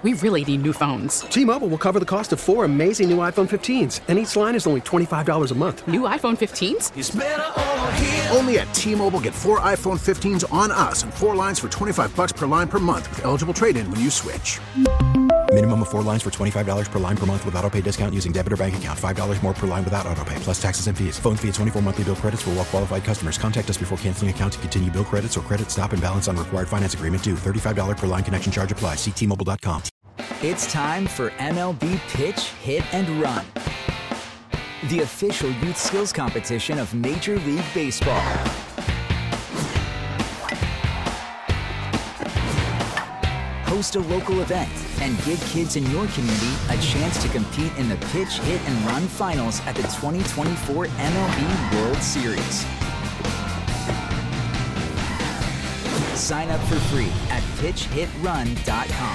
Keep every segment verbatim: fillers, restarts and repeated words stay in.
we really need new phones. T-Mobile will cover the cost of four amazing new iPhone fifteens, and each line is only twenty-five dollars a month. New iPhone fifteens? It's better over here. Only at T-Mobile, get four iPhone fifteens on us and four lines for twenty-five dollars per line per month with eligible trade-in when you switch. Minimum of four lines for twenty-five dollars per line per month with autopay discount using debit or bank account. five dollars more per line without autopay, plus taxes and fees. Phone fee at twenty-four monthly bill credits for well-qualified customers. Contact us before canceling account to continue bill credits or credit stop and balance on required finance agreement due. thirty-five dollars per line connection charge applies. See T Mobile dot com. It's time for M L B Pitch, Hit, and Run, the official youth skills competition of Major League Baseball. Host a local event and give kids in your community a chance to compete in the Pitch, Hit, and Run finals at the twenty twenty-four M L B World Series. Sign up for free at pitch hit run dot com.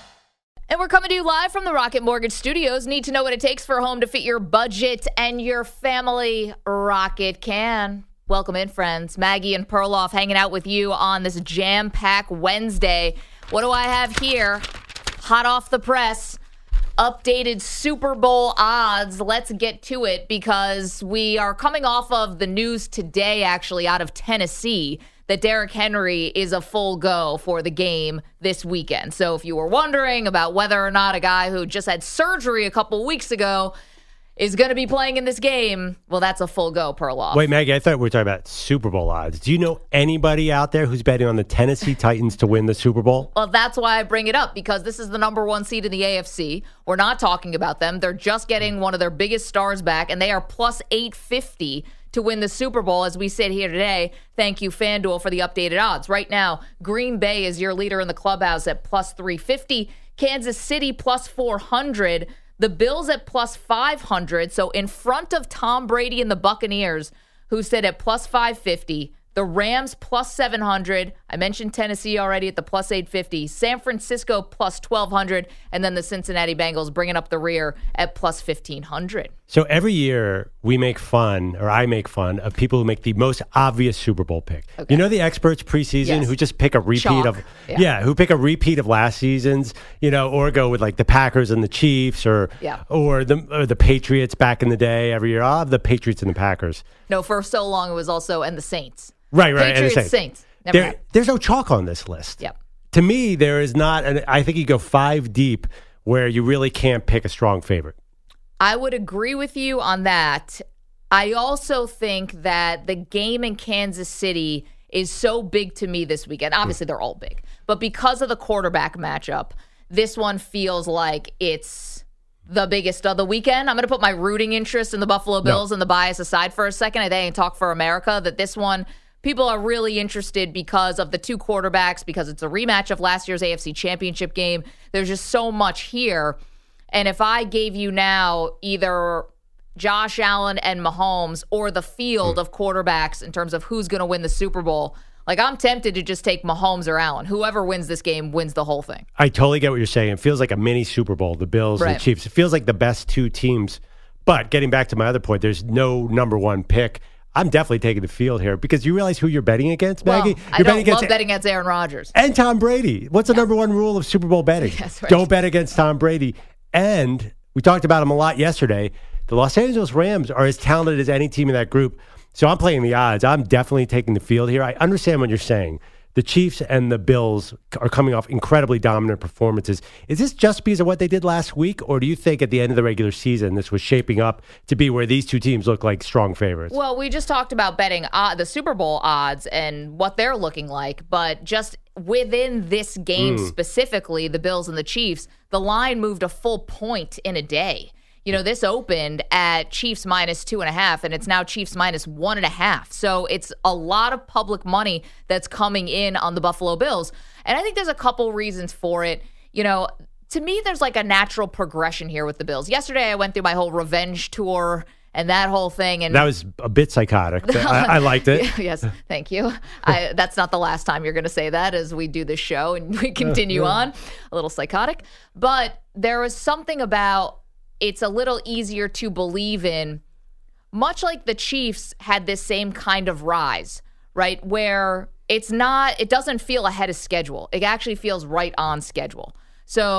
And we're coming to you live from the Rocket Mortgage Studios. Need to know what it takes for a home to fit your budget and your family? Rocket can. Welcome in, friends. Maggie and Perloff hanging out with you on this jam-packed Wednesday. What do I have here? Hot off the press, updated Super Bowl odds. Let's get to it because we are coming off of the news today, actually, out of Tennessee, that Derrick Henry is a full go for the game this weekend. So if you were wondering about whether or not a guy who just had surgery a couple weeks ago is going to be playing in this game, well, that's a full go, Perloff. Wait, Maggie, I thought we were talking about Super Bowl odds. Do you know anybody out there who's betting on the Tennessee Titans to win the Super Bowl? Well, that's why I bring it up, because this is the number one seed in the A F C. We're not talking about them. They're just getting one of their biggest stars back, and they are plus eight fifty to win the Super Bowl as we sit here today. Thank you, FanDuel, for the updated odds. Right now, Green Bay is your leader in the clubhouse at plus three fifty. Kansas City plus four hundred. The Bills at plus five hundred. So in front of Tom Brady and the Buccaneers, who sit at plus five fifty. The Rams plus seven hundred. I mentioned Tennessee already at the plus eight fifty. San Francisco plus twelve hundred. And then the Cincinnati Bengals bringing up the rear at plus fifteen hundred. So every year we make fun, or I make fun, of people who make the most obvious Super Bowl pick. Okay. You know the experts preseason yes. who just pick a repeat Chalk. of, yeah. yeah, who pick a repeat of last season's, you know, or go with like the Packers and the Chiefs, or yeah. or the or the Patriots back in the day. Every year, I'll have the Patriots and the Packers. No, for so long it was also and the Saints. Right, right. Patriots, and the Saints. Saints. Never there, there's no chalk on this list. Yep. To me, there is not, and I think you go five deep where you really can't pick a strong favorite. I would agree with you on that. I also think that the game in Kansas City is so big to me this weekend. Obviously, they're all big. But because of the quarterback matchup, this one feels like it's the biggest of the weekend. I'm going to put my rooting interest in the Buffalo Bills no. and the bias aside for a second. I think Talk for America, that this one, people are really interested because of the two quarterbacks, because it's a rematch of last year's A F C Championship game. There's just so much here. And if I gave you now either Josh Allen and Mahomes or the field mm. of quarterbacks in terms of who's going to win the Super Bowl, like I'm tempted to just take Mahomes or Allen. Whoever wins this game wins the whole thing. I totally get what you're saying. It feels like a mini Super Bowl, the Bills right. and the Chiefs. It feels like the best two teams. But getting back to my other point, there's no number one pick. I'm definitely taking the field here because you realize who you're betting against, Maggie? Well, you're I don't betting against love betting against Aaron Rodgers. And Tom Brady. What's the yeah. number one rule of Super Bowl betting? Yes, right. Don't bet against Tom Brady. And we talked about him a lot yesterday. The Los Angeles Rams are as talented as any team in that group. So I'm playing the odds. I'm definitely taking the field here. I understand what you're saying. The Chiefs and the Bills are coming off incredibly dominant performances. Is this just because of what they did last week, or do you think at the end of the regular season this was shaping up to be where these two teams look like strong favorites? Well, we just talked about betting uh, the Super Bowl odds and what they're looking like, but just within this game mm. specifically, the Bills and the Chiefs, the line moved a full point in a day. You know, this opened at Chiefs minus two and a half, and it's now Chiefs minus one and a half. So it's a lot of public money that's coming in on the Buffalo Bills. And I think there's a couple reasons for it. You know, to me, there's like a natural progression here with the Bills. Yesterday, I went through my whole revenge tour and that whole thing. And that was a bit psychotic. But I, I liked it. Yes, thank you. I, that's not the last time you're going to say that as we do this show and we continue on. A little psychotic. But there was something about it's a little easier to believe in, much like the Chiefs had this same kind of rise, right? Where it's not, it doesn't feel ahead of schedule. It actually feels right on schedule. So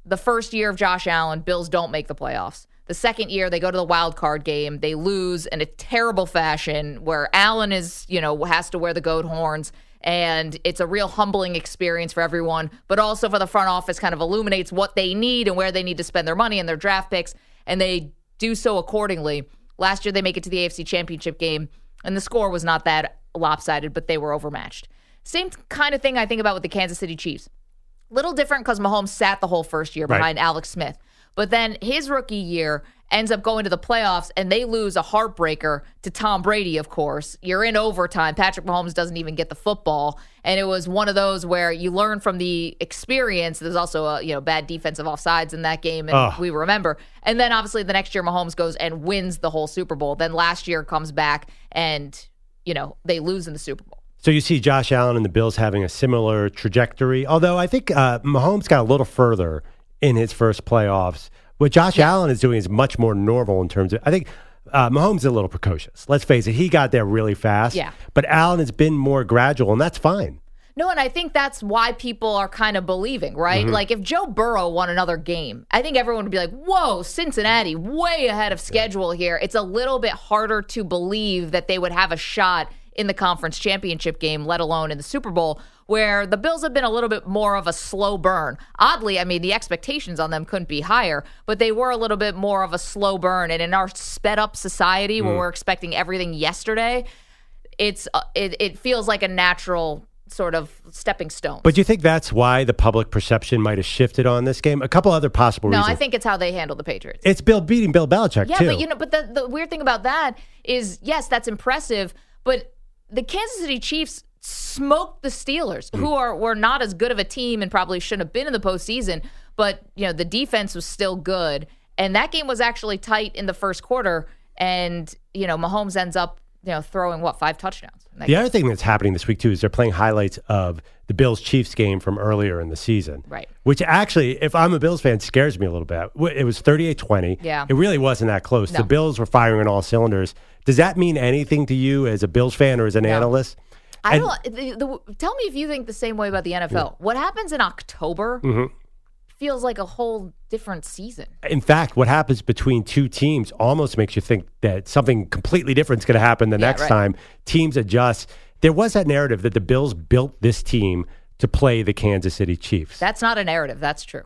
the first year of Josh Allen, Bills don't make the playoffs. The second year, they go to the wild card game. They lose in a terrible fashion where Allen is, you know, has to wear the goat horns. And it's a real humbling experience for everyone, but also for the front office, kind of illuminates what they need and where they need to spend their money and their draft picks. And they do so accordingly. Last year, they make it to the A F C Championship game, and the score was not that lopsided, but they were overmatched. Same kind of thing I think about with the Kansas City Chiefs. Little different because Mahomes sat the whole first year behind right. Alex Smith. But then his rookie year ends up going to the playoffs, and they lose a heartbreaker to Tom Brady, of course. You're in overtime. Patrick Mahomes doesn't even get the football. And it was one of those where you learn from the experience. There's also a you know bad defensive offsides in that game, and oh. we remember. And then obviously the next year Mahomes goes and wins the whole Super Bowl. Then last year comes back, and you know they lose in the Super Bowl. So you see Josh Allen and the Bills having a similar trajectory, although I think uh, Mahomes got a little further in his first playoffs. What Josh yeah. Allen is doing is much more normal in terms of, I think uh, Mahomes is a little precocious. Let's face it, he got there really fast. Yeah. But Allen has been more gradual, and that's fine. No, and I think that's why people are kind of believing, right? Mm-hmm. Like if Joe Burrow won another game, I think everyone would be like, whoa, Cincinnati, way ahead of schedule yeah. here. It's a little bit harder to believe that they would have a shot in the conference championship game, let alone in the Super Bowl, where the Bills have been a little bit more of a slow burn. Oddly, I mean, the expectations on them couldn't be higher, but they were a little bit more of a slow burn. And in our sped up society mm. where we're expecting everything yesterday, it's uh, it, it feels like a natural sort of stepping stone. But do you think that's why the public perception might have shifted on this game? A couple other possible no, reasons. No, I think it's how they handle the Patriots. It's Bill beating Bill Belichick, yeah, too. Yeah, but you know, but the, the weird thing about that is, yes, that's impressive, but the Kansas City Chiefs smoked the Steelers, mm. who are were not as good of a team and probably shouldn't have been in the postseason. But you know the defense was still good, and that game was actually tight in the first quarter. And you know Mahomes ends up you know throwing what five touchdowns. The game. other thing that's happening this week too is they're playing highlights of the Bills Chiefs game from earlier in the season, right? Which actually, if I'm a Bills fan, scares me a little bit. It was thirty-eight twenty. Yeah, it really wasn't that close. No. The Bills were firing on all cylinders. Does that mean anything to you as a Bills fan or as an no. analyst? I and, don't. The, the, tell me if you think the same way about the N F L. Yeah. What happens in October mm-hmm. feels like a whole different season. In fact, what happens between two teams almost makes you think that something completely different is going to happen the yeah, next right. time. Teams adjust. There was that narrative that the Bills built this team to play the Kansas City Chiefs. That's not a narrative. That's true.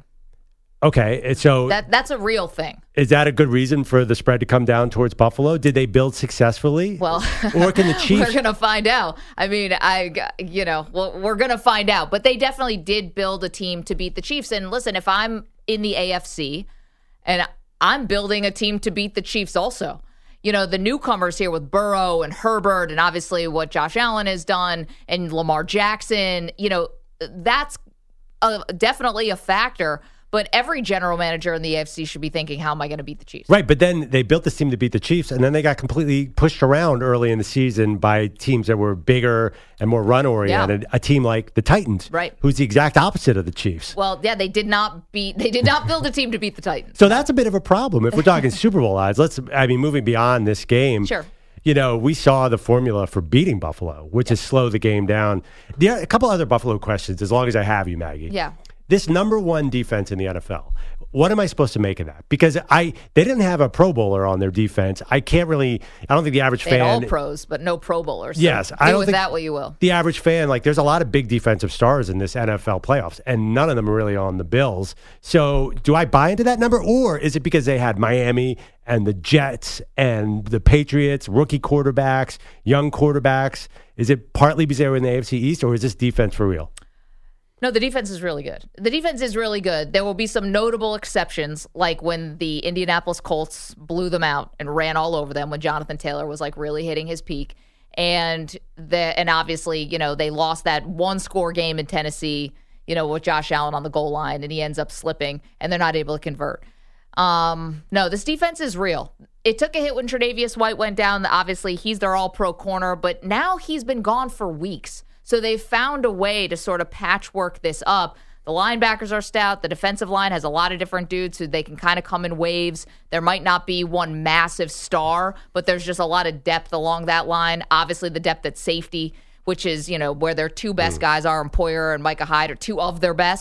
Okay, so that that's a real thing. Is that a good reason for the spread to come down towards Buffalo? Did they build successfully? Well, or can the Chiefs? We're gonna find out. I mean, I you know, well, we're gonna find out. But they definitely did build a team to beat the Chiefs. And listen, if I'm in the A F C, and I'm building a team to beat the Chiefs, also. You know, the newcomers here with Burrow and Herbert, and obviously what Josh Allen has done, and Lamar Jackson. You know, that's a, definitely a factor. But every general manager in the A F C should be thinking, how am I going to beat the Chiefs? Right, but then they built this team to beat the Chiefs, and then they got completely pushed around early in the season by teams that were bigger and more run-oriented. Yeah. A team like the Titans, right, who's the exact opposite of the Chiefs. Well, yeah, they did not beat. They did not build a team to beat the Titans. So that's a bit of a problem. If we're talking Super Bowl odds, let's. I mean, moving beyond this game, sure. You know, we saw the formula for beating Buffalo, which yep. is slow the game down. There are a couple other Buffalo questions, as long as I have you, Maggie. Yeah. This number one defense in the N F L, what am I supposed to make of that? Because I they didn't have a Pro Bowler on their defense. I can't really, I don't think the average they fan. Had all pros, but no Pro Bowlers. So yes. do I don't with think that what you will. The average fan, like there's a lot of big defensive stars in this N F L playoffs, and none of them are really on the Bills. So do I buy into that number, or is it because they had Miami and the Jets and the Patriots, rookie quarterbacks, young quarterbacks? Is it partly because they were in the A F C East, or is this defense for real? No, the defense is really good. The defense is really good. There will be some notable exceptions, like when the Indianapolis Colts blew them out and ran all over them when Jonathan Taylor was like really hitting his peak. And the and obviously, you know, they lost that one score game in Tennessee, you know, with Josh Allen on the goal line, and he ends up slipping and they're not able to convert. Um, no, this defense is real. It took a hit when Tre'Davious White went down. Obviously, he's their all-pro corner, but now he's been gone for weeks. So they've found a way to sort of patchwork this up. The linebackers are stout. The defensive line has a lot of different dudes who they can kind of come in waves. There might not be one massive star, but there's just a lot of depth along that line. Obviously, the depth at safety, which is, you know, where their two best guys are, Empoyer and Micah Hyde, are two of their best.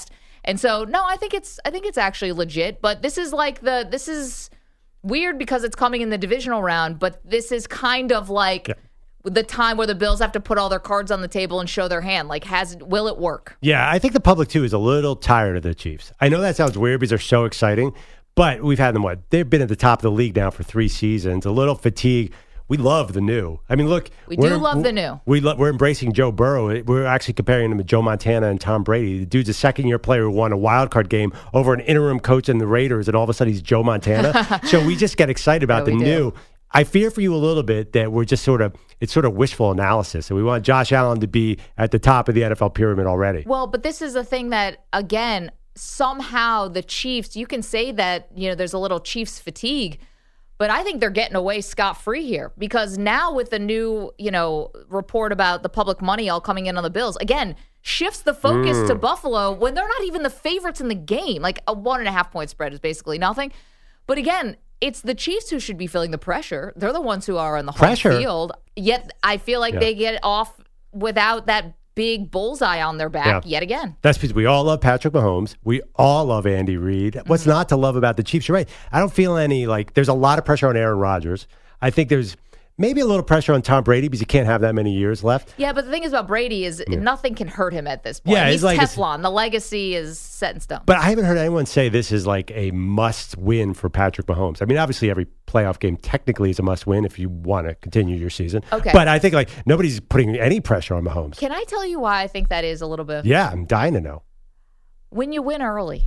And so, no, I think it's I think it's actually legit. But this is like the this is weird because it's coming in the divisional round. But this is kind of like yeah. the time where the Bills have to put all their cards on the table and show their hand. Like, has will it work? Yeah, I think the public too is a little tired of the Chiefs. I know that sounds weird because they're so exciting, but we've had them what they've been at the top of the league now for three seasons. A little fatigue. We love the new. I mean, look. We do love the new. We lo- we're embracing Joe Burrow. We're actually comparing him to Joe Montana and Tom Brady. The dude's a second-year player who won a wild card game over an interim coach in the Raiders, and all of a sudden he's Joe Montana. So we just get excited about yeah, the do. new. I fear for you a little bit that we're just sort of, it's sort of wishful analysis. And we want Josh Allen to be at the top of the N F L pyramid already. Well, but this is the thing that, again, somehow the Chiefs, you can say that, you know, there's a little Chiefs fatigue. But I think they're getting away scot-free here because now with the new, you know, report about the public money all coming in on the Bills, again, shifts the focus mm. to Buffalo when they're not even the favorites in the game. Like a one and a half point spread is basically nothing. But again, it's the Chiefs who should be feeling the pressure. They're the ones who are on the home pressure. field. Yet I feel like yeah. they get off without that big bullseye on their back yeah. yet again. That's because we all love Patrick Mahomes. We all love Andy Reid. What's mm-hmm. not to love about the Chiefs? You're right. I don't feel any, like, there's a lot of pressure on Aaron Rodgers. I think there's maybe a little pressure on Tom Brady because he can't have that many years left. Yeah, but the thing is about Brady is yeah. nothing can hurt him at this point. Yeah, he's like Teflon. The legacy is set in stone. But I haven't heard anyone say this is like a must win for Patrick Mahomes. I mean, obviously every playoff game technically is a must win if you want to continue your season. Okay. But I think like nobody's putting any pressure on Mahomes. Can I tell you why I think that is a little bit? Yeah, I'm dying to know. When you win early,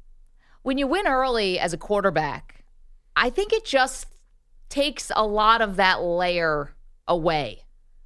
when you win early as a quarterback, I think it just takes a lot of that layer away.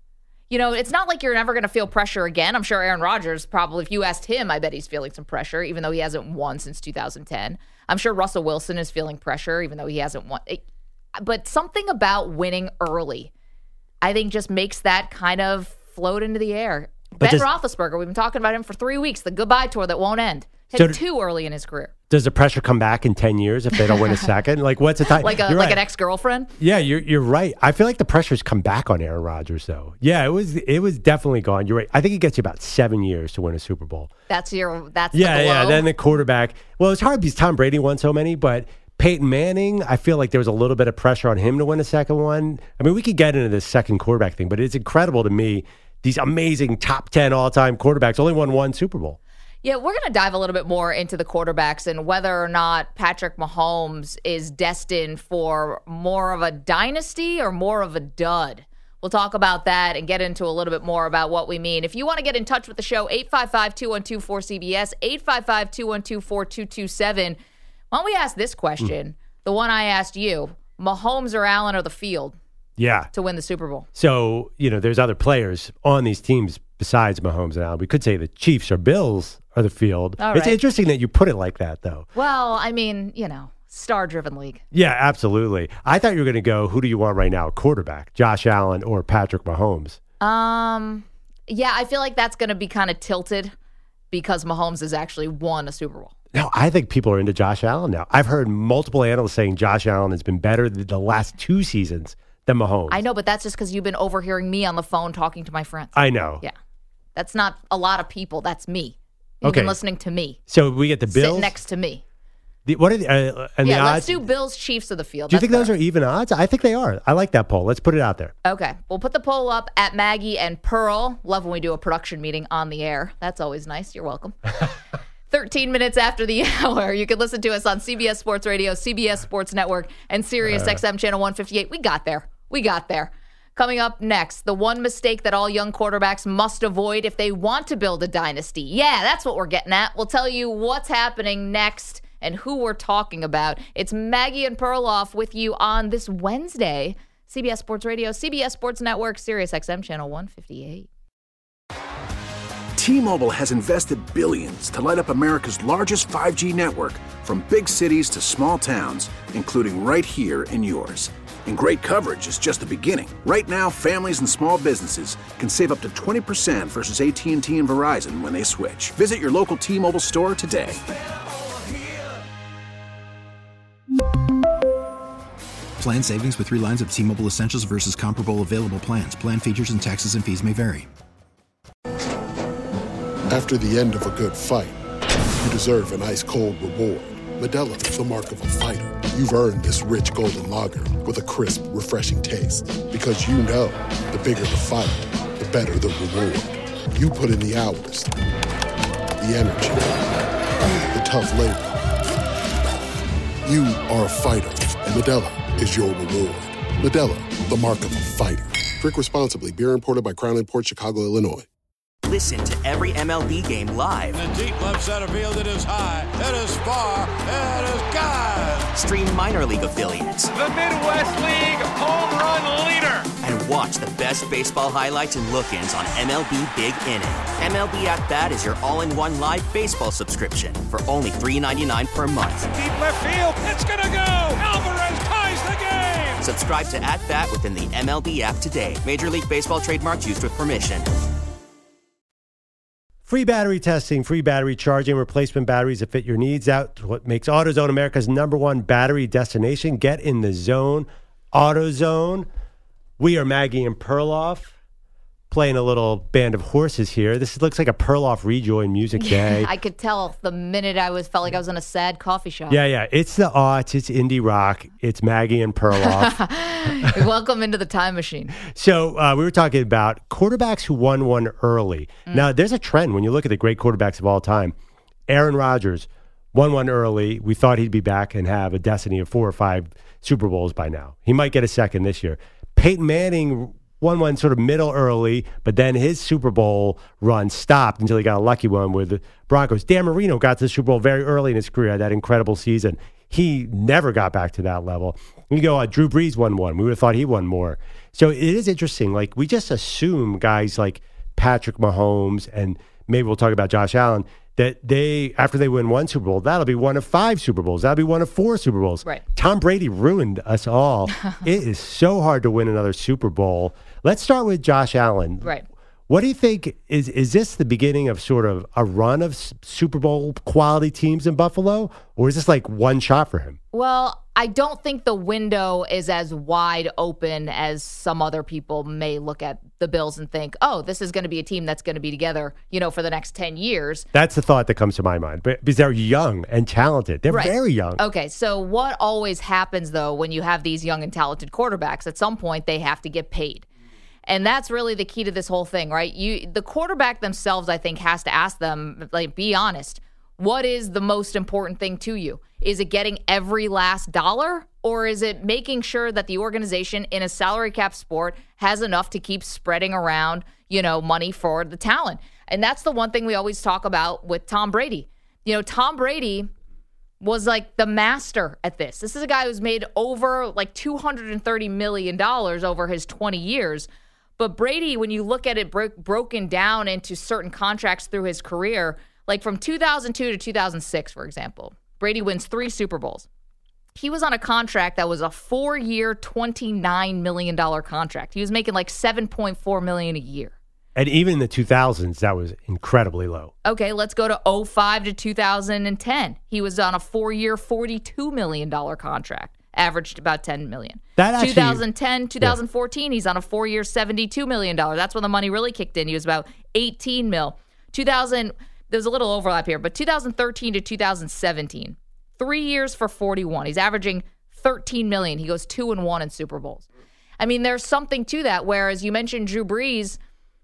You know, it's not like you're never going to feel pressure again. I'm sure Aaron Rodgers probably, if you asked him, I bet he's feeling some pressure, even though he hasn't won since two thousand ten. I'm sure Russell Wilson is feeling pressure, even though he hasn't won. But something about winning early, I think, just makes that kind of float into the air. But Ben does, Roethlisberger, we've been talking about him for three weeks, the goodbye tour that won't end. Hit so too early in his career. Does the pressure come back in ten years if they don't win a second? Like, what's the time? like a, you're like right. an ex-girlfriend? Yeah, you're you're right. I feel like the pressure's come back on Aaron Rodgers, though. Yeah, it was it was definitely gone. You're right. I think it gets you about seven years to win a Super Bowl. That's your that's yeah, the yeah. blow. Then the quarterback. Well, it's hard because Tom Brady won so many, but Peyton Manning, I feel like there was a little bit of pressure on him to win a second one. I mean, we could get into this second quarterback thing, but it's incredible to me. These amazing top ten all-time quarterbacks only won one Super Bowl. Yeah, we're going to dive a little bit more into the quarterbacks and whether or not Patrick Mahomes is destined for more of a dynasty or more of a dud. We'll talk about that and get into a little bit more about what we mean. If you want to get in touch with the show, eight five five, two one two, four C B S, eight five five, two one two, four two two seven. Why don't we ask this question, mm. the one I asked you, Mahomes or Allen or the field? Yeah. To win the Super Bowl. So, you know, there's other players on these teams besides Mahomes and Allen. We could say the Chiefs or Bills are the field. All it's right. interesting that you put it like that, though. Well, I mean, you know, star-driven league. Yeah, absolutely. I thought you were going to go, who do you want right now, quarterback, Josh Allen or Patrick Mahomes? Um, yeah, I feel like that's going to be kind of tilted because Mahomes has actually won a Super Bowl. No, I think people are into Josh Allen now. I've heard multiple analysts saying Josh Allen has been better than the last two seasons than Mahomes. I know, but that's just because you've been overhearing me on the phone talking to my friends. I know. Yeah. That's not a lot of people. That's me. You've okay. been listening to me. So we get the Bills? Sit next to me. The, what are the, uh, and yeah, the let's odds? do Bills, Chiefs of the field. Do you That's think better. those are even odds? I think they are. I like that poll. Let's put it out there. Okay. We'll put the poll up at Maggie and Pearl. Love when we do a production meeting on the air. That's always nice. You're welcome. thirteen minutes after the hour, you can listen to us on C B S Sports Radio, C B S Sports Network, and Sirius uh, X M Channel one fifty-eight. We got there. We got there. Coming up next, the one mistake that all young quarterbacks must avoid if they want to build a dynasty. Yeah, that's what we're getting at. We'll tell you what's happening next and who we're talking about. It's Maggie and Perloff with you on this Wednesday. C B S Sports Radio, C B S Sports Network, Sirius X M Channel one fifty-eight. T-Mobile has invested billions to light up America's largest five G network, from big cities to small towns, including right here in yours. And great coverage is just the beginning. Right now, families and small businesses can save up to twenty percent versus A T and T and Verizon when they switch. Visit your local T-Mobile store today. Plan savings with three lines of T-Mobile Essentials versus comparable available plans. Plan features and taxes and fees may vary. After the end of a good fight, you deserve an ice-cold reward. Modelo is the mark of a fighter. You've earned this rich golden lager with a crisp, refreshing taste. Because you know, the bigger the fight, the better the reward. You put in the hours, the energy, the tough labor. You are a fighter, and Modelo is your reward. Modelo, the mark of a fighter. Drink responsibly. Beer imported by Crown Imports, Chicago, Illinois. Listen to every M L B game live. In the deep left center field, it is high, it is far, it is gone. Stream minor league affiliates. The Midwest League home run leader. And watch the best baseball highlights and look-ins on M L B Big Inning. M L B At Bat is your all-in-one live baseball subscription for only three dollars and ninety-nine cents per month. Deep left field, it's gonna go. Alvarez ties the game. Subscribe to At Bat within the M L B app today. Major League Baseball trademarks used with permission. Free battery testing, free battery charging, replacement batteries that fit your needs. Out what makes AutoZone America's number one battery destination. Get in the zone. AutoZone. We are Maggie and Perloff playing a little band of horses here. This looks like a Perloff rejoin music day. I could tell the minute I was felt like I was in a sad coffee shop. Yeah, yeah. It's the aughts. It's indie rock. It's Maggie and Perloff. Welcome into the time machine. So uh, we were talking about quarterbacks who won one early. Mm. Now, there's a trend when you look at the great quarterbacks of all time. Aaron Rodgers won one early. We thought he'd be back and have a destiny of four or five Super Bowls by now. He might get a second this year. Peyton Manning won one sort of middle early, but then his Super Bowl run stopped until he got a lucky one with the Broncos. Dan Marino got to the Super Bowl very early in his career, that incredible season. He never got back to that level. You go, uh, Drew Brees won one. We would have thought he won more. So it is interesting. Like, we just assume guys like Patrick Mahomes, and maybe we'll talk about Josh Allen, that they, after they win one Super Bowl, that'll be one of five Super Bowls. That'll be one of four Super Bowls. Right. Tom Brady ruined us all. It is so hard to win another Super Bowl. Let's start with Josh Allen. Right. What do you think? Is is this the beginning of sort of a run of Super Bowl quality teams in Buffalo? Or is this like one shot for him? Well, I don't think the window is as wide open as some other people may look at the Bills and think, oh, this is going to be a team that's going to be together, you know, for the next ten years. That's the thought that comes to my mind. But because they're young and talented. They're right. very young. Okay, so what always happens, though, when you have these young and talented quarterbacks, at some point they have to get paid. And that's really the key to this whole thing, right? You, the quarterback themselves, I think, has to ask them, like, be honest. What is the most important thing to you? Is it getting every last dollar? Or is it making sure that the organization in a salary cap sport has enough to keep spreading around, you know, money for the talent? And that's the one thing we always talk about with Tom Brady. You know, Tom Brady was like the master at this. This is a guy who's made over like two hundred thirty million dollars over his twenty years. But Brady, when you look at it bro- broken down into certain contracts through his career, like from two thousand two to two thousand six, for example, Brady wins three Super Bowls. He was on a contract that was a four-year, twenty-nine million dollars contract. He was making like seven point four million dollars a year. And even in the two thousands, that was incredibly low. Okay, let's go to oh five to two thousand ten. He was on a four-year, forty-two million dollars contract. Averaged about ten million dollars. That actually, twenty ten, twenty fourteen, yeah. He's on a four-year, seventy-two million dollars. That's when the money really kicked in. He was about eighteen mil. two thousand, there's a little overlap here, but two thousand thirteen to two thousand seventeen, three years for forty-one. He's averaging thirteen million dollars. He goes two and one in Super Bowls. I mean, there's something to that. Whereas you mentioned Drew Brees,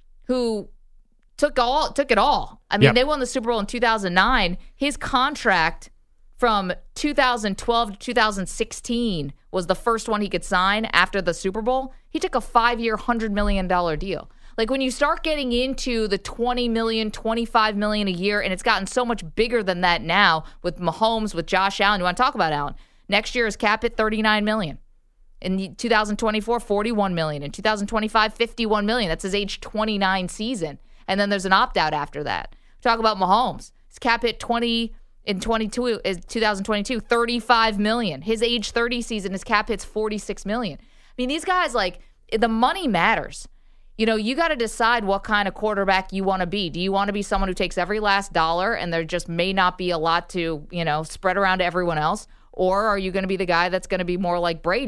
who took all took it all. I mean, yep. They won the Super Bowl in two thousand nine. His contract from two thousand twelve to two thousand sixteen was the first one he could sign after the Super Bowl. He took a five-year, one hundred million dollars deal. Like, when you start getting into the twenty million dollars, twenty-five million dollars a year, and it's gotten so much bigger than that now with Mahomes, with Josh Allen. You want to talk about Allen? Next year is cap hit thirty-nine million dollars. In two thousand twenty-four, forty-one million dollars. In two thousand twenty-five, fifty-one million dollars. That's his age twenty-nine season. And then there's an opt-out after that. Talk about Mahomes. His cap hit twenty in twenty-two is two thousand twenty-two, thirty-five million dollars. His age thirty season, his cap hits forty-six million dollars. I mean, these guys, like, the money matters. You know, you got to decide what kind of quarterback you want to be. Do you want to be someone who takes every last dollar and there just may not be a lot to, you know, spread around to everyone else? Or are you going to be the guy that's going to be more like Brady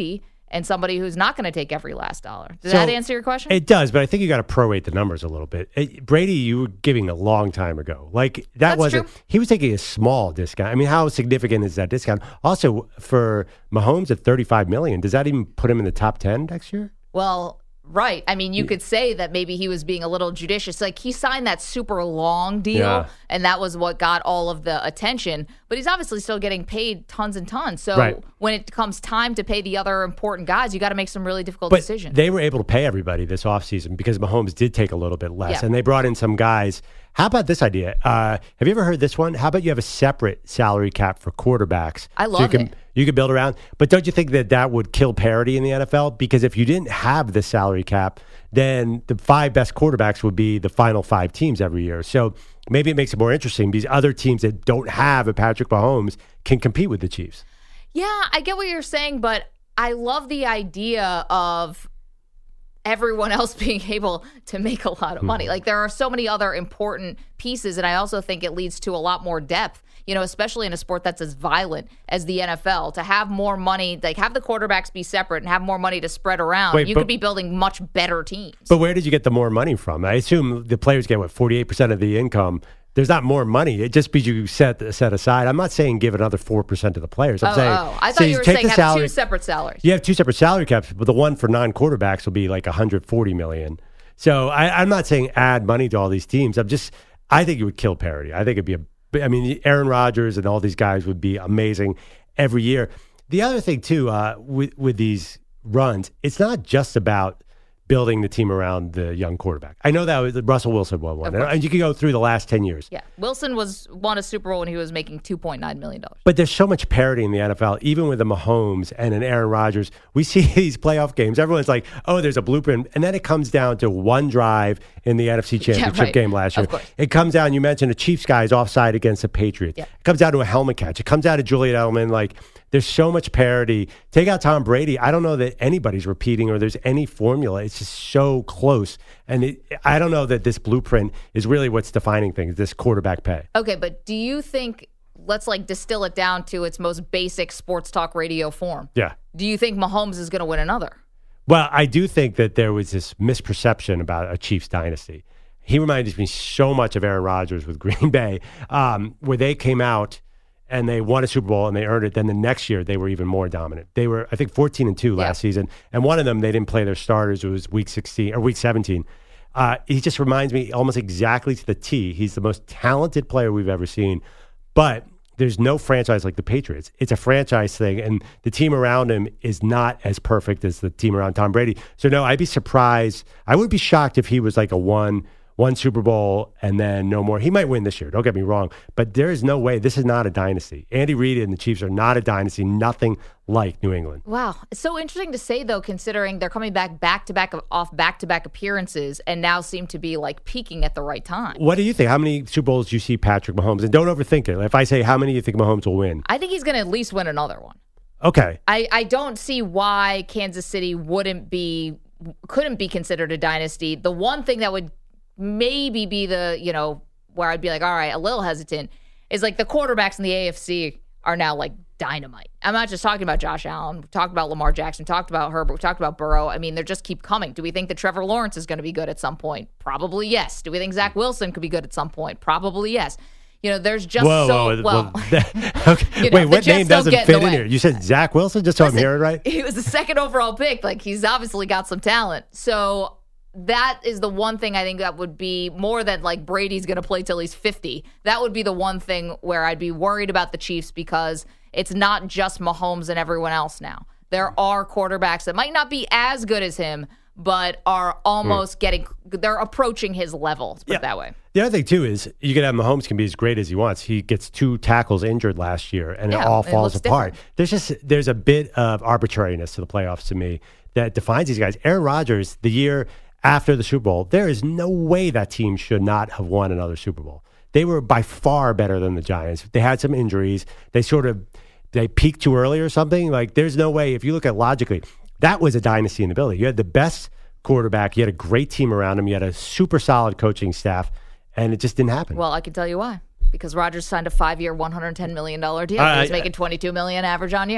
and somebody who's not going to take every last dollar. Does So, that answer your question? It does, but I think you got to prorate the numbers a little bit. It, Brady, you were giving a long time ago. Like that That's wasn't. true. He was taking a small discount. I mean, how significant is that discount? Also, for Mahomes at thirty-five million, does that even put him in the top ten next year? Well, right. I mean, you could say that maybe he was being a little judicious. Like, he signed that super long deal, Yeah. and that was what got all of the attention. But he's obviously still getting paid tons and tons. So Right. when it comes time to pay the other important guys, you got to make some really difficult But decisions. they were able to pay everybody this offseason because Mahomes did take a little bit less, Yeah. and they brought in some guys. How about this idea? Uh, have you ever heard this one? How about you have a separate salary cap for quarterbacks? I so love you can, it. You could build around. But don't you think that that would kill parity in the N F L? Because if you didn't have the salary cap, then the five best quarterbacks would be the final five teams every year. So maybe it makes it more interesting because other teams that don't have a Patrick Mahomes can compete with the Chiefs. Yeah, I get what you're saying, but I love the idea of everyone else being able to make a lot of money. Like, there are so many other important pieces, and I also think it leads to a lot more depth, you know, especially in a sport that's as violent as the N F L. To have more money, like have the quarterbacks be separate and have more money to spread around, Wait, you but- could be building much better teams. But where did you get the more money from? I assume the players get, what, forty-eight percent of the income. There's not more money. It just because you set set aside. I'm not saying give another four percent to the players. I'm oh, saying, oh, I so thought you were take saying the have salary, two separate salaries. You have two separate salary caps, but the one for non-quarterbacks will be like one hundred forty million. So I, I'm not saying add money to all these teams. I'm just, I think it would kill parity. I think it'd be a, I mean, Aaron Rodgers and all these guys would be amazing every year. The other thing too, uh, with with these runs, it's not just about building the team around the young quarterback. I know that was, Russell Wilson won one, Of course. and you can go through the last ten years. Yeah, Wilson was won a Super Bowl when he was making two point nine million dollars. But there's so much parity in the N F L, even with the Mahomes and an Aaron Rodgers. We see these playoff games. Everyone's like, oh, there's a blueprint. And then it comes down to one drive in the N F C Championship right. game last year. Of course. It comes down, you mentioned the Chiefs guys offside against the Patriots. Yeah. It comes down to a helmet catch. It comes down to Julian Edelman. Like, there's so much parity. Take out Tom Brady. I don't know that anybody's repeating or there's any formula. It's just so close. And it, I don't know that this blueprint is really what's defining things, this quarterback pay. Okay, but do you think, let's like distill it down to its most basic sports talk radio form. Yeah. Do you think Mahomes is going to win another? Well, I do think that there was this misperception about a Chiefs dynasty. He reminds me so much of Aaron Rodgers with Green Bay, um, where they came out and they won a Super Bowl and they earned it. Then the next year they were even more dominant. They were, I think, fourteen and two last Yeah. season, and one of them they didn't play their starters. It was week sixteen or week seventeen. Uh, he just reminds me almost exactly to the T. He's the most talented player we've ever seen, but there's no franchise like the Patriots. It's a franchise thing, and the team around him is not as perfect as the team around Tom Brady. So no, I'd be surprised. I would be shocked if he was like a one. One Super Bowl and then no more. He might win this year. Don't get me wrong. But there is no way. This is not a dynasty. Andy Reid and the Chiefs are not a dynasty. Nothing like New England. Wow. It's so interesting to say, though, considering they're coming back back-to-back off back-to-back appearances and now seem to be, like, peaking at the right time. What do you think? How many Super Bowls do you see Patrick Mahomes? And don't overthink it. If I say how many you think Mahomes will win. I think he's going to at least win another one. Okay. I, I don't see why Kansas City wouldn't be, couldn't be considered a dynasty. The one thing that would maybe be the, you know, where I'd be like, all right, a little hesitant, is like the quarterbacks in the A F C are now like dynamite. I'm not just talking about Josh Allen. We talked about Lamar Jackson. We talked about Herbert. We talked about Burrow. I mean, they just keep coming. Do we think that Trevor Lawrence is going to be good at some point? Probably yes. Do we think Zach Wilson could be good at some point? Probably yes. You know, there's just whoa, so, whoa, well. whoa. okay. You know, Wait, the what Jets name don't doesn't get in fit the in way. here? You said Zach Wilson, just so I'm hearing right? He was the second overall pick. Like, he's obviously got some talent. So that is the one thing I think that would be more than like Brady's going to play till he's fifty. That would be the one thing where I'd be worried about the Chiefs because it's not just Mahomes and everyone else now. There are quarterbacks that might not be as good as him, but are almost getting, they're approaching his level, let's put Yeah. it that way. The other thing, too, is you can have Mahomes can be as great as he wants. He gets two tackles injured last year, and Yeah, it all it falls looks apart. different. There's just there's a bit of arbitrariness to the playoffs to me that defines these guys. Aaron Rodgers, the year after the Super Bowl, there is no way that team should not have won another Super Bowl. They were by far better than the Giants. They had some injuries. They sort of they peaked too early or something. Like, there's no way. If you look at it logically, that was a dynasty in the building. You had the best quarterback. You had a great team around him. You had a super solid coaching staff, and it just didn't happen. Well, I can tell you why. Because Rodgers signed a five-year, one hundred ten million dollars deal. Uh, he was I- making twenty-two million dollars average on year.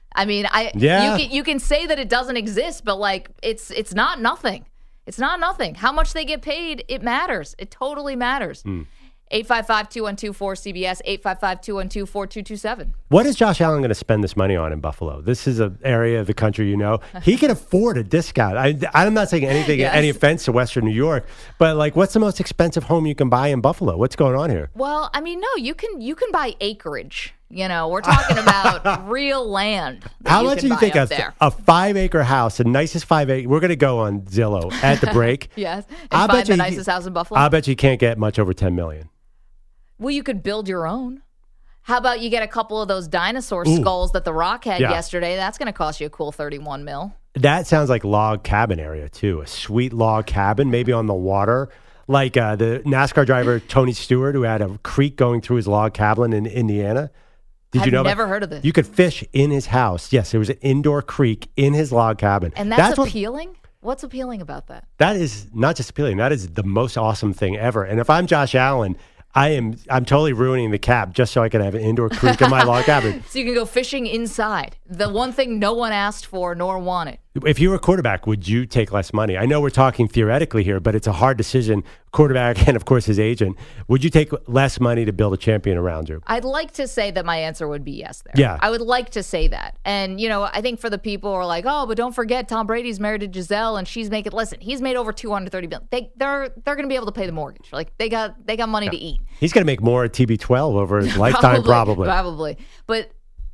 I mean, I Yeah. you can you can say that it doesn't exist, but like it's it's not nothing. It's not nothing. How much they get paid, it matters. It totally matters. eight five five, two one two, four C B S, eight five five, two one two, four two two seven. What is Josh Allen going to spend this money on in Buffalo? This is an area of the country, you know. He can afford a discount. I, I'm not saying anything, Yes. any offense to Western New York, but like, what's the most expensive home you can buy in Buffalo? What's going on here? Well, I mean, no, you can you can buy acreage. You know, we're talking about real land. that How you much can do you buy think up a, there. a five acre house, the nicest five acre? We're going to go on Zillow at the break. Yes, and I find bet the you- nicest house in Buffalo. I bet you can't get much over ten million. Well, you could build your own. How about you get a couple of those dinosaur Ooh. skulls that The Rock had Yeah. yesterday? That's going to cost you a cool thirty-one mil. That sounds like log cabin area too. A sweet log cabin, maybe on the water, like uh, the NASCAR driver Tony Stewart, who had a creek going through his log cabin in Indiana. Did I've you know? about- never heard of this. You could fish in his house. Yes, there was an indoor creek in his log cabin. And that's, what, appealing? What's appealing about that? that is not just appealing. That is the most awesome thing ever. And if I'm Josh Allen, I am I'm totally ruining the cap just so I can have an indoor creek in my log cabin. So you can go fishing inside. The one thing no one asked for nor wanted. If you were a quarterback, would you take less money? I know we're talking theoretically here, but it's a hard decision. Quarterback and, of course, his agent. Would you take less money to build a champion around you? I'd like to say that my answer would be yes there. Yeah. I would like to say that. And, you know, I think for the people who are like, oh, but don't forget Tom Brady's married to Giselle and she's making, listen, he's made over two hundred thirty billion dollars. They, they're they're going to be able to pay the mortgage. Like, they got they got money Yeah. to eat. He's going to make more at T B twelve over his lifetime, probably. Probably. But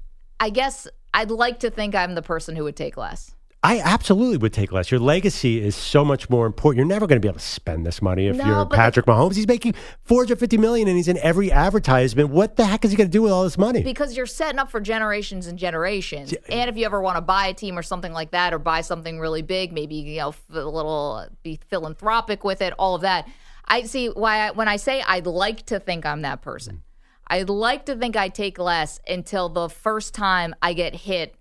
I guess I'd like to think I'm the person who would take less. I absolutely would take less. Your legacy is so much more important. You're never going to be able to spend this money if No, you're but Patrick Mahomes. He's making four hundred fifty million dollars and he's in every advertisement. What the heck is he going to do with all this money? Because you're setting up for generations and generations. And if you ever want to buy a team or something like that, or buy something really big, maybe, you know, a little, be philanthropic with it, all of that. I see why I, when I say I'd like to think I'm that person, I'd like to think I take less until the first time I get hit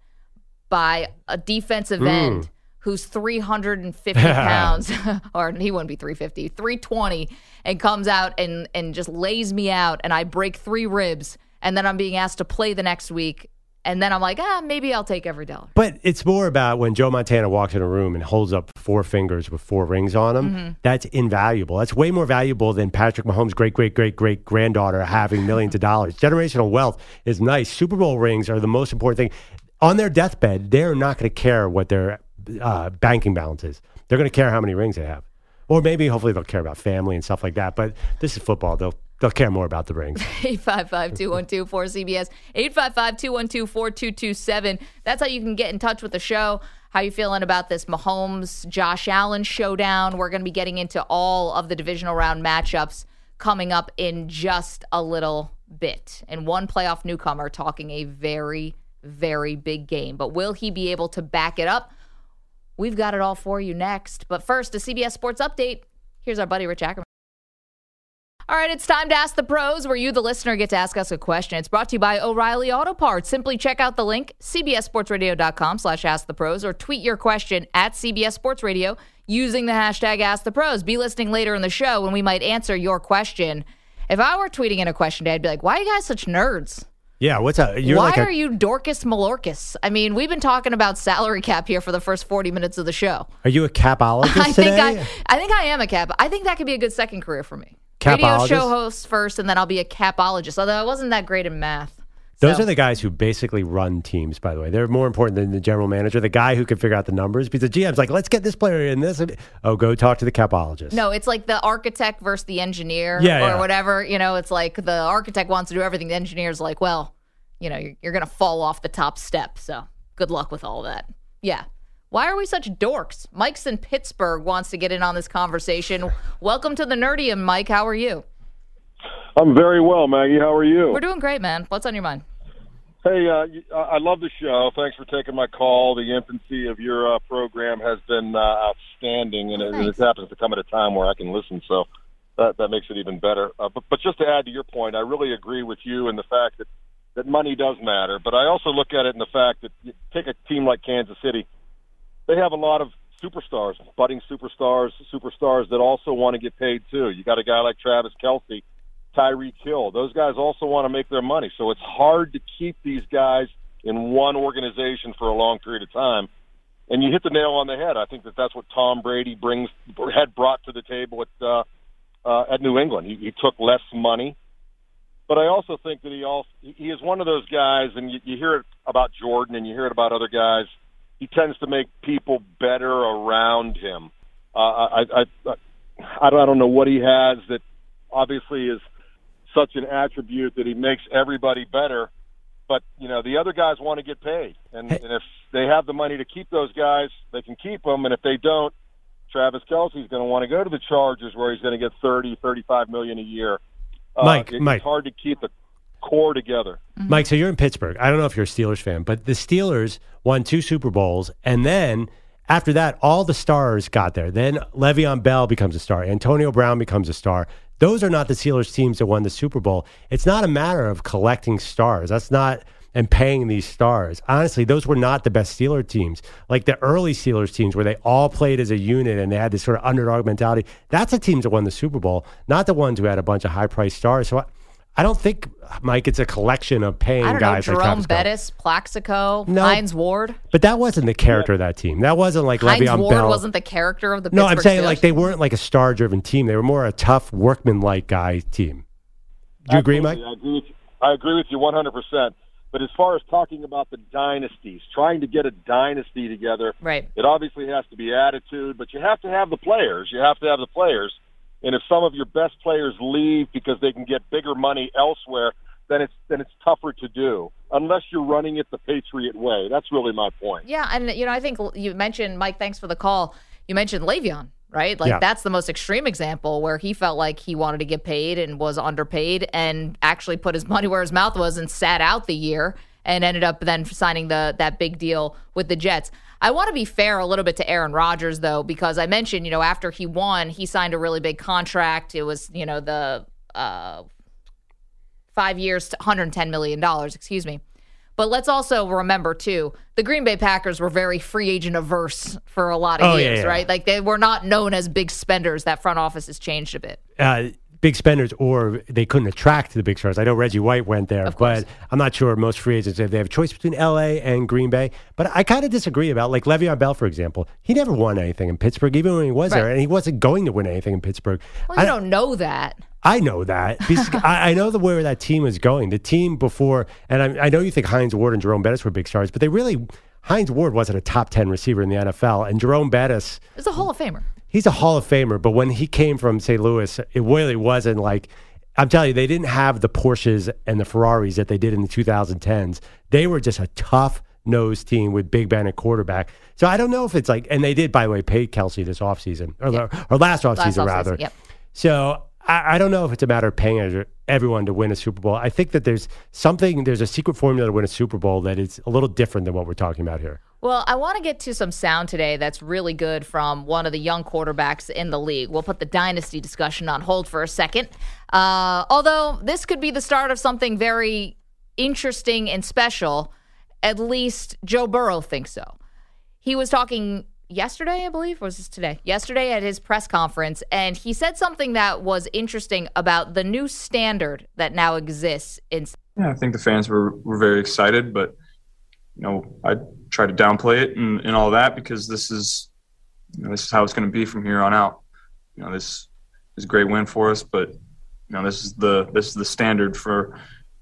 by a defensive Mm. end who's three hundred fifty pounds, or he wouldn't be three fifty, three twenty, and comes out and, and just lays me out, and I break three ribs, and then I'm being asked to play the next week, and then I'm like, ah, maybe I'll take every dollar. But it's more about when Joe Montana walks in a room and holds up four fingers with four rings on them. Mm-hmm. That's invaluable. That's way more valuable than Patrick Mahomes' great, great, great, great granddaughter having millions of dollars. Generational wealth is nice. Super Bowl rings are the most important thing. On their deathbed, they're not going to care what their uh, banking balance is. They're going to care how many rings they have. Or maybe, hopefully, they'll care about family and stuff like that. But this is football. They'll they'll care more about the rings. eight five five, two one two, four C B S, eight five five, two one two, four two two seven. That's how you can get in touch with the show. How you feeling about this Mahomes, Josh Allen showdown? We're going to be getting into all of the divisional round matchups coming up in just a little bit. And one playoff newcomer talking a very, very big game. But will he be able to back it up? We've got it all for you next. But first, a C B S Sports Update. Here's our buddy Rich Ackerman. All right, it's time to Ask the Pros, where you, the listener, get to ask us a question. It's brought to you by O'Reilly Auto Parts. Simply check out the link, cbssportsradio.com slash ask the pros, or tweet your question at C B S Sports Radio using the hashtag Ask the Pros. Be listening later in the show when we might answer your question. If I were tweeting in a question day, I'd be like, why are you guys such nerds? Yeah, what's up? You're Why like a, are you Dorcas Malorcas? I mean, we've been talking about salary cap here for the first forty minutes of the show. Are you a capologist I think today? I, I think I am a cap. I think that could be a good second career for me. Capologist? Radio show host first, and then I'll be a capologist. Although I wasn't that great in math. Those So- are the guys who basically run teams, by the way. They're more important than the general manager, the guy who can figure out the numbers. Because the G M's like, let's get this player in this. Oh, go talk to the capologist. No, it's like the architect versus the engineer, Yeah, or yeah. whatever. You know, it's like the architect wants to do everything. The engineer's like, well, you know, you're, you're going to fall off the top step. So good luck with all that. Yeah. Why are we such dorks? Mike's in Pittsburgh wants to get in on this conversation. Welcome to the Nerdium, Mike. How are you? I'm very well, Maggie. How are you? We're doing great, man. What's on your mind? Hey, uh, you- I I love the show. Thanks for taking my call. The infancy of your uh, program has been uh, outstanding, and it, Thanks. it happens to come at a time where I can listen, so that, that makes it even better. Uh, but, but just to add to your point, I really agree with you in the fact that, that money does matter, but I also look at it in the fact that you take a team like Kansas City, they have a lot of superstars, budding superstars, superstars that also want to get paid too. You got a guy like Travis Kelce, Tyreek Hill. Those guys also want to make their money. So it's hard to keep these guys in one organization for a long period of time. And you hit the nail on the head. I think that that's what Tom Brady brings had brought to the table at uh, uh, at New England. He, he took less money, but I also think that he also he is one of those guys. And you, you hear it about Jordan, and you hear it about other guys. He tends to make people better around him. Uh, I, I, I I don't know what he has that obviously is such an attribute that he makes everybody better. But, you know, the other guys want to get paid. And, and if they have the money to keep those guys, they can keep them. And if they don't, Travis Kelce's going to want to go to the Chargers where he's going to get thirty, thirty-five million dollars a year. Uh, Mike, it, Mike. It's hard to keep the core together. Mm-hmm. Mike, so you're in Pittsburgh. I don't know if you're a Steelers fan, but the Steelers won two Super Bowls, and then after that, all the stars got there. Then Le'Veon Bell becomes a star. Antonio Brown becomes a star. Those are not the Steelers teams that won the Super Bowl. It's not a matter of collecting stars. That's not and paying these stars. Honestly, those were not the best Steelers teams. Like the early Steelers teams where they all played as a unit and they had this sort of underdog mentality. That's the teams that won the Super Bowl, not the ones who had a bunch of high-priced stars. So I, I don't think, Mike, it's a collection of paying I don't guys know, like Jerome Travis Bettis, Plaxico, No. Hines Ward. But that wasn't the character of that team. That wasn't like Hines Le'Veon Ward Bell. wasn't the character of the No, Pittsburgh I'm saying Steelers. like they weren't like a star-driven team. They were more a tough, workman-like guy team. Do you agree, Mike? Absolutely. I agree with you. I agree with you one hundred percent. But as far as talking about the dynasties, trying to get a dynasty together, right. it obviously has to be attitude, but you have to have the players. You have to have the players. And if some of your best players leave because they can get bigger money elsewhere, then it's then it's tougher to do, unless you're running it the Patriot way. That's really my point. Yeah, and you know, I think you mentioned, Mike, thanks for the call. You mentioned Le'Veon, right? Like Yeah. that's the most extreme example where he felt like he wanted to get paid and was underpaid and actually put his money where his mouth was and sat out the year and ended up then signing the that big deal with the Jets. I want to be fair a little bit to Aaron Rodgers, though, because I mentioned, you know, after he won, he signed a really big contract. It was, you know, the uh, five years to one hundred ten million dollars, excuse me. But let's also remember, too, the Green Bay Packers were very free agent averse for a lot of Oh, yeah, years, yeah. right? Like they were not known as big spenders. That front office has changed a bit. Uh, big spenders, or they couldn't attract the big stars. I know Reggie White went there, but I'm not sure most free agents, if they have a choice between L A and Green Bay. But I kind of disagree about, like, Le'Veon Bell, for example. He never won anything in Pittsburgh, even when he was Right. there, and he wasn't going to win anything in Pittsburgh. Well, you I don't know that. I know that. Because I, I know the where that team is going. The team before, and I, I know you think Hines Ward and Jerome Bettis were big stars, but they really, Hines Ward wasn't a top ten receiver in the N F L, and Jerome Bettis, It's a Hall of Famer. he's a Hall of Famer, but when he came from Saint Louis, it really wasn't like, I'm telling you, they didn't have the Porsches and the Ferraris that they did in the two thousand tens. They were just a tough-nosed team with Big Ben at quarterback. So I don't know if it's like, and they did, by the way, pay Kelsey this offseason, or, Yep. or last offseason, Last offseason, rather. yep. So I, I don't know if it's a matter of paying everyone to win a Super Bowl. I think that there's something, there's a secret formula to win a Super Bowl that is a little different than what we're talking about here. Well, I want to get to some sound today that's really good from one of the young quarterbacks in the league. We'll put the dynasty discussion on hold for a second. Uh, although this could be the start of something very interesting and special, at least Joe Burrow thinks so. He was talking yesterday, I believe, or was this today? Yesterday at his press conference, and he said something that was interesting about the new standard that now exists in. Yeah, I think the fans were, were very excited, but you know, I try to downplay it and, and all that because this is, you know, this is how it's going to be from here on out. You know, this is a great win for us, but you know, this is the this is the standard for,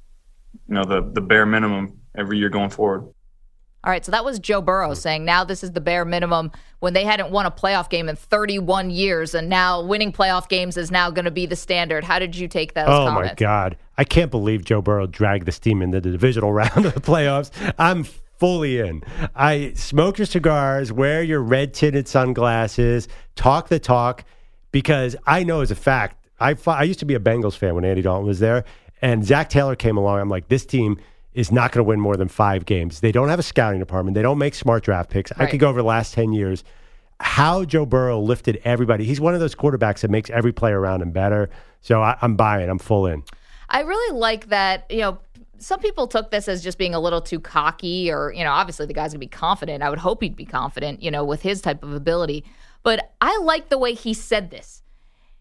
you know, the the bare minimum every year going forward. All right, so that was Joe Burrow saying now this is the bare minimum when they hadn't won a playoff game in thirty-one years, and now winning playoff games is now going to be the standard. How did you take those oh, comments? my God. I can't believe Joe Burrow dragged this team into the divisional round of the playoffs. I'm fully in. I smoke your cigars, wear your red tinted sunglasses, talk the talk, because I know as a fact, I, I used to be a Bengals fan when Andy Dalton was there, and Zach Taylor came along. I'm like, this team is not going to win more than five games. They don't have a scouting department. They don't make smart draft picks. Right. I could go over the last ten years. How Joe Burrow lifted everybody. He's one of those quarterbacks that makes every player around him better. So I, I'm buying. I'm full in. I really like that, you know, some people took this as just being a little too cocky or, you know, obviously the guy's going to be confident. I would hope he'd be confident, you know, with his type of ability. But I like the way he said this.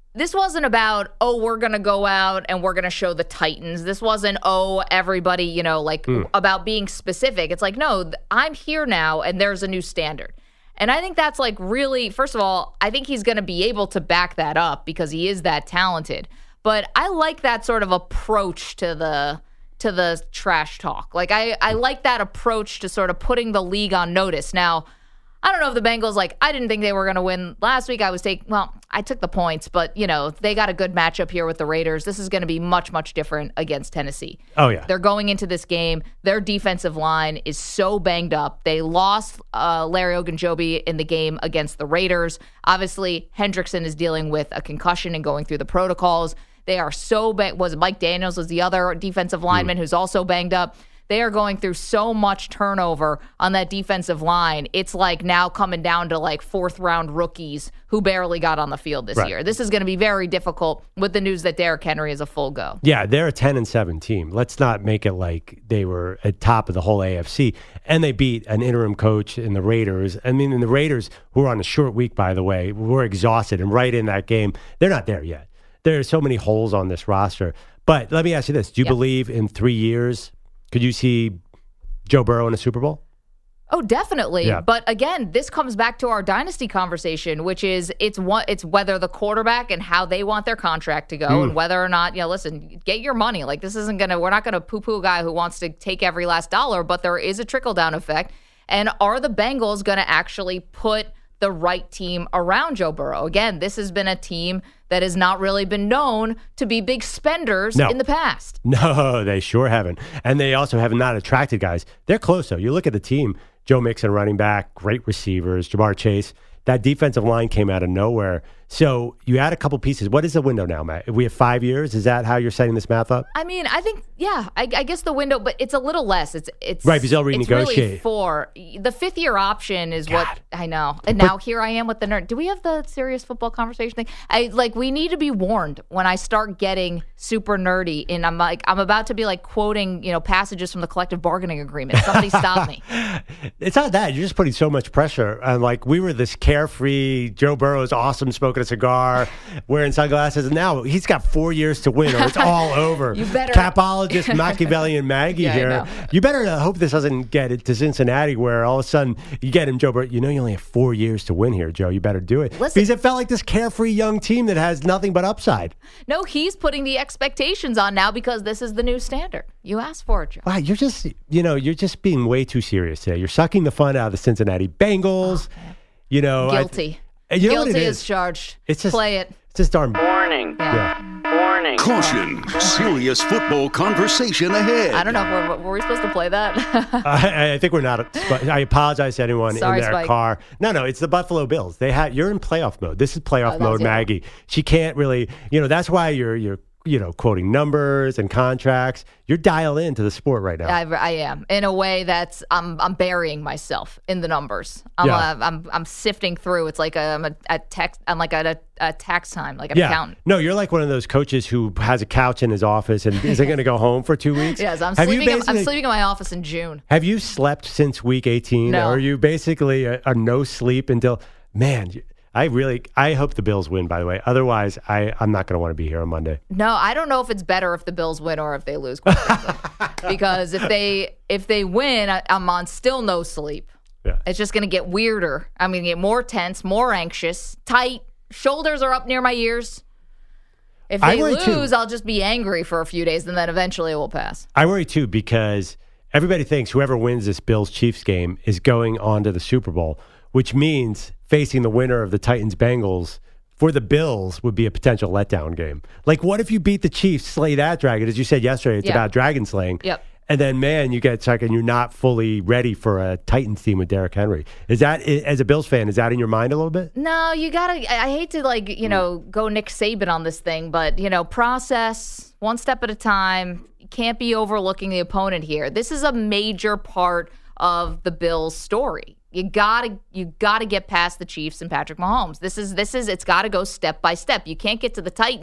this wasn't about, oh, we're going to go out and we're going to show the Titans. This wasn't, oh, everybody, you know, like mm. about being specific. It's like, no, I'm here now and there's a new standard. And I think that's like really, first of all, I think he's going to be able to back that up because he is that talented. But I like that sort of approach to the to the trash talk. Like I, I like that approach to sort of putting the league on notice. Now, I don't know if the Bengals, like, I didn't think they were going to win last week. I was taking, well, I took the points, but, you know, they got a good matchup here with the Raiders. This is going to be much, much different against Tennessee. Oh, yeah. They're going into this game. Their defensive line is so banged up. They lost uh, Larry Ogunjobi in the game against the Raiders. Obviously, Hendrickson is dealing with a concussion and going through the protocols. They are so banged. Was Mike Daniels was the other defensive lineman mm. who's also banged up. They are going through so much turnover on that defensive line. It's like now coming down to like fourth round rookies who barely got on the field this right. year. This is going to be very difficult with the news that Derrick Henry is a full go. Yeah, they're a ten and seven team. Let's not make it like they were at top of the whole A F C. And they beat an interim coach in the Raiders. I mean, in the Raiders, who are on a short week, by the way, were exhausted. And right in that game, they're not there yet. There are so many holes on this roster. But let me ask you this. Do you yep. believe in three years... Could you see Joe Burrow in a Super Bowl? Oh, definitely. Yeah. But again, this comes back to our dynasty conversation, which is it's what it's whether the quarterback and how they want their contract to go, mm. and whether or not, you know, listen, get your money. Like this isn't gonna. We're not gonna poo-poo a guy who wants to take every last dollar, but there is a trickle down effect. And are the Bengals gonna actually put the right team around Joe Burrow? Again, this has been a team that has not really been known to be big spenders no. in the past. No, they sure haven't. And they also have not attracted guys. They're close, though. You look at the team, Joe Mixon running back, great receivers, Jamar Chase. That defensive line came out of nowhere. So you add a couple pieces. What is the window now, Matt? We have five years. Is that how you're setting this math up? I mean, I think, yeah, I, I guess the window, but it's a little less. It's it's right, because they'll renegotiate. It's really four. The fifth year option is God. what I know. And now but, here I am with the nerd. Do we have the serious football conversation thing? I like we need to be warned when I start getting super nerdy, and I'm like I'm about to be like quoting, you know, passages from the collective bargaining agreement. Somebody stop me. It's not that. You're just putting so much pressure. And like we were this carefree Joe Burrow's awesome, smoking a cigar, wearing sunglasses, and now he's got four years to win, or it's all over. You better capologist Machiavellian Maggie yeah, here. You better uh, hope this doesn't get it to Cincinnati, where all of a sudden you get him, Joe Burrow. You know you only have four years to win here, Joe. You better do it. Listen, because it felt like this carefree young team that has nothing but upside. No, he's putting the expectations on now because this is the new standard. You asked for it, Joe. Wow, you're just, you know, you're just being way too serious today. You're sucking the fun out of the Cincinnati Bengals. Oh, you know, guilty. I, you know guilty is? as charged. It's just, play it. It's just darn. Warning. Yeah. Warning. Caution. Serious football conversation ahead. I don't know. Were, were we supposed to play that? I, I think we're not. I apologize to anyone Sorry, in their Spike. car. No, no, it's the Buffalo Bills. They had. You're in playoff mode. This is playoff Oh, mode, that's it. Maggie. She can't really. You know, that's why you're you're you know quoting numbers and contracts. You're dialed into the sport right now. I, I am in a way that's I'm I'm burying myself in the numbers. I'm Yeah. uh, I'm I'm sifting through. It's like a, I'm a, a text. I'm like at a, a tax time, like an Yeah. accountant. No, you're like one of those coaches who has a couch in his office and isn't going to go home for two weeks. Yes, I'm Have you sleeping. In, I'm basically- sleeping in my office in June. Have you slept since week eighteen? No. Or are you basically a, a no sleep until, man, I really, I hope the Bills win, by the way. Otherwise, I, I'm not going to want to be here on Monday. No, I don't know if it's better if the Bills win or if they lose. quite frankly. Because if they if they win, I, I'm on still no sleep. Yeah. It's just going to get weirder. I'm going to get more tense, more anxious, tight. Shoulders are up near my ears. If I they worry lose, too. I'll just be angry for a few days, and then eventually it will pass. I worry too because everybody thinks whoever wins this Bills-Chiefs game is going on to the Super Bowl, which means facing the winner of the Titans-Bengals for the Bills would be a potential letdown game. Like, what if you beat the Chiefs, slay that dragon? As you said yesterday, it's Yeah. about dragon slaying. Yep. And then, man, you get stuck and you're not fully ready for a Titans team with Derrick Henry. Is that, as a Bills fan, is that in your mind a little bit? No, you gotta. I I hate to like you know go Nick Saban on this thing, but you know process one step at a time. You can't be overlooking the opponent here. This is a major part of the Bills' story. You gotta you gotta get past the Chiefs and Patrick Mahomes. This is this is it's gotta go step by step. You can't get to the Titans